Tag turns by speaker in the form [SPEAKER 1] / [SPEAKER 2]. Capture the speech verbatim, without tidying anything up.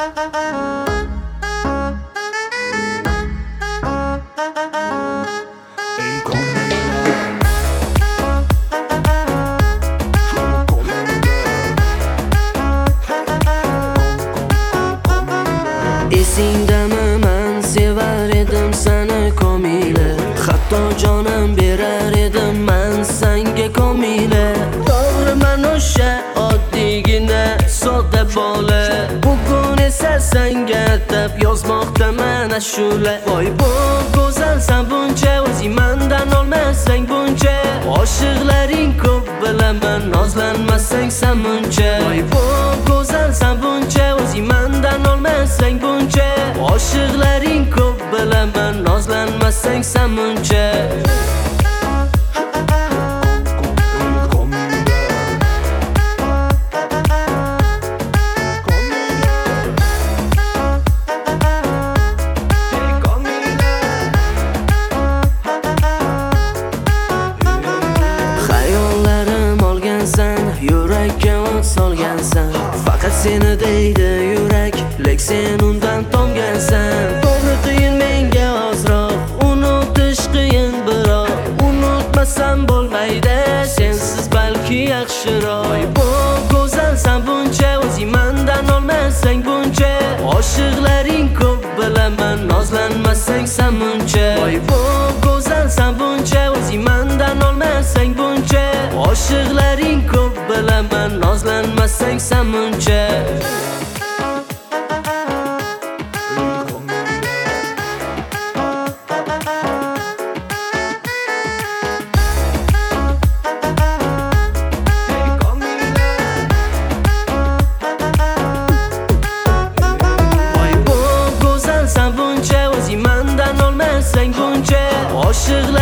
[SPEAKER 1] Esingdami men sevar edim seni komila, hatto jonim berar edim men senga komila. To'g'ri men o'sha oddiygina sodda bola, bugun esa senga deb yozmoqdaman ashula. Voy bu go'zalsan buncha, o'zing mendan olmasang buncha, oshiqlaring ko'p bilaman nozlanmasang sen muncha. Voy bu go'zalsan buncha, o'zing mendan olmasang buncha, oshiqlaring ko'p bilaman nozlanmasang sen muncha. Yurakka o't solgansan, faqat seni deydi yurak, lek sen undan tomgansan. To'g'ri qiyin menga ozroq, unutish qiyin biroq, unutmasam bo'lmaydi sensiz balki yaxshiroq. Bu go'zalsan buncha, o'zing mendan olmasang buncha, oshiqlaring ko'p bilaman nozlanmasang sen muncha. Voy bu go'zalsan buncha, o'zing mendan olmasang buncha, oshiqlaring ko'p bilaman nozlanmasang sen muncha. Voy bu go'zalsan buncha, o'zing mendan olmasang buncha, oshiqlaring